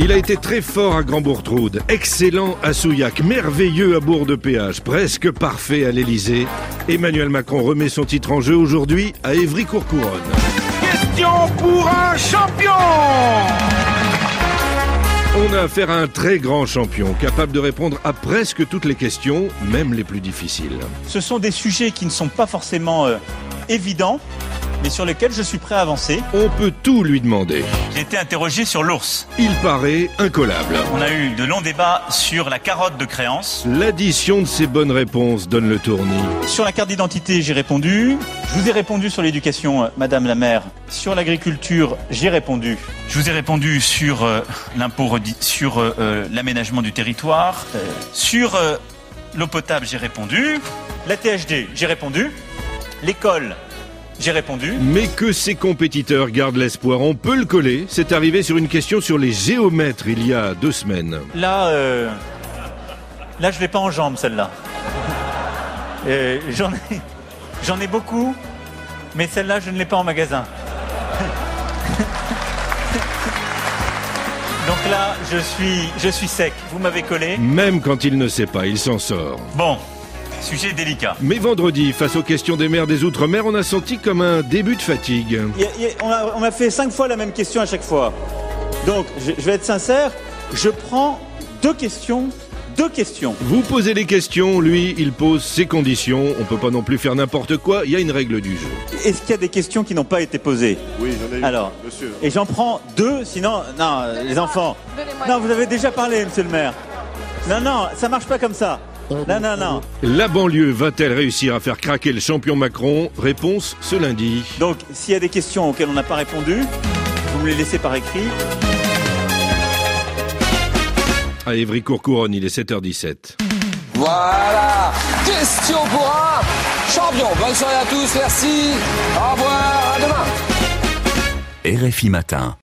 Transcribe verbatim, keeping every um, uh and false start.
Il a été très fort à Grand-Bourgtroude, excellent à Souillac, merveilleux à Bourg-de-Péage, presque parfait à l'Elysée. Emmanuel Macron remet son titre en jeu aujourd'hui à Évry-Courcouronnes. Question pour un champion! On a affaire à un très grand champion, capable de répondre à presque toutes les questions, même les plus difficiles. Ce sont des sujets qui ne sont pas forcément euh, évidents, mais sur lesquels je suis prêt à avancer. On peut tout lui demander. J'ai été interrogé sur l'ours. Il paraît incollable. On a eu de longs débats sur la carotte de créance. L'addition de ses bonnes réponses donne le tournis. Sur la carte d'identité, j'ai répondu. Je vous ai répondu sur l'éducation, euh, Madame la maire. Sur l'agriculture, j'ai répondu. Je vous ai répondu sur euh, l'impôt, redi- sur euh, euh, l'aménagement du territoire. Euh, sur euh, l'eau potable, j'ai répondu. La T H D, j'ai répondu. L'école, j'ai répondu. Mais que ses compétiteurs gardent l'espoir, on peut le coller. C'est arrivé sur une question sur les géomètres il y a deux semaines. Là, euh, là, je l'ai pas en jambes, celle-là. Euh, j'en ai, j'en ai beaucoup, mais celle-là, je ne l'ai pas en magasin. Donc là, je suis, je suis sec. Vous m'avez collé. Même quand il ne sait pas, il s'en sort. Bon, sujet délicat. Mais vendredi, face aux questions des maires des Outre-mer, on a senti comme un début de fatigue. Y a- y a- on, a, on m'a fait cinq fois la même question à chaque fois. Donc, je, je vais être sincère. Je prends deux questions. Deux questions. Vous posez les questions, lui, il pose ses conditions. On peut pas non plus faire n'importe quoi, il y a une règle du jeu. Est-ce qu'il y a des questions qui n'ont pas été posées? Oui, j'en ai eu, Alors, monsieur. et j'en prends deux, sinon, non, les enfants. Non, vous avez déjà parlé, monsieur le maire. Non, non, ça marche pas comme ça. Non, non, non. La banlieue va-t-elle réussir à faire craquer le champion Macron? Réponse ce lundi. Donc, s'il y a des questions auxquelles on n'a pas répondu, vous me les laissez par écrit. À Évry-Courcouronnes, il est sept heures dix-sept. Voilà, question pour un champion. Bonne soirée à tous, merci. Au revoir, à demain. R F I Matin.